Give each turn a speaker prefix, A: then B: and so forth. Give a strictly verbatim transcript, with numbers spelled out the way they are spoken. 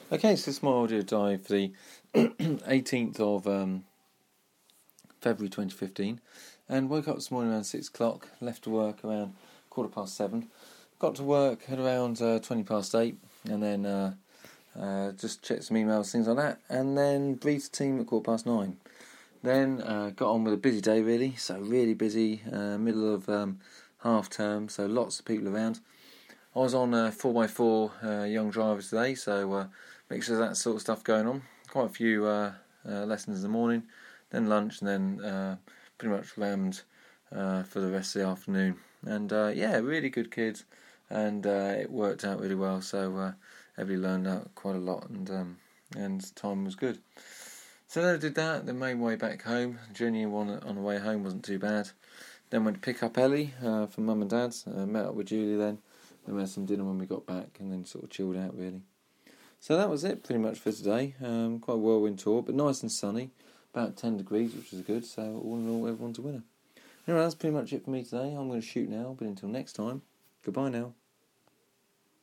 A: Okay, so this is my audio dive for the eighteenth of um, February twenty fifteen, and woke up this morning around six o'clock, left to work around quarter past seven, got to work at around uh, twenty past eight, and then uh, uh, just checked some emails, things like that, and then briefed the team at quarter past nine. Then uh, got on with a busy day really, so really busy, uh, middle of um, half term, so lots of people around. I was on uh, four by four uh, young drivers today, so uh, mixture of that sort of stuff going on. Quite a few uh, uh, lessons in the morning, then lunch, and then uh, pretty much rammed uh, for the rest of the afternoon. And uh, yeah, really good kids, and uh, it worked out really well. So uh, everybody learned out quite a lot, and um, and time was good. So then I did that. Then made my way back home. Journey on on the way home wasn't too bad. Then went to pick up Ellie uh, from Mum and Dad's. Uh, met up with Julie then. Then we had some dinner when we got back, and then sort of chilled out really. So that was it pretty much for today. Um, quite a whirlwind tour, but nice and sunny. About ten degrees, which was good. So all in all, everyone's a winner. Anyway, that's pretty much it for me today. I'm going to shoot now, but until next time, goodbye now.